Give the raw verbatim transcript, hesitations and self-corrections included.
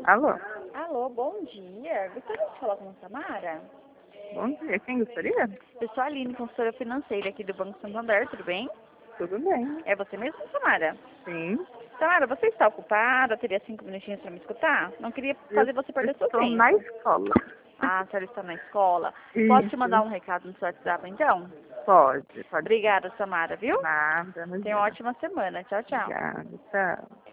Alô? Alô, bom dia. Gostaria de falar com a Samara? Bom dia. Quem gostaria? Eu sou a Aline, consultora financeira aqui do Banco Santander, tudo bem? Tudo bem. É você mesmo, Samara? Sim. Samara, você está ocupada? Teria cinco minutinhos para me escutar? Não queria fazer você perder seu Estou tempo. na escola. Ah, a senhora está na escola. Posso te Isso. mandar um recado no seu WhatsApp, então? Pode, pode. Obrigada, Samara, viu? Nada, Tenha uma ótima semana. Tchau, tchau. Obrigada, tchau.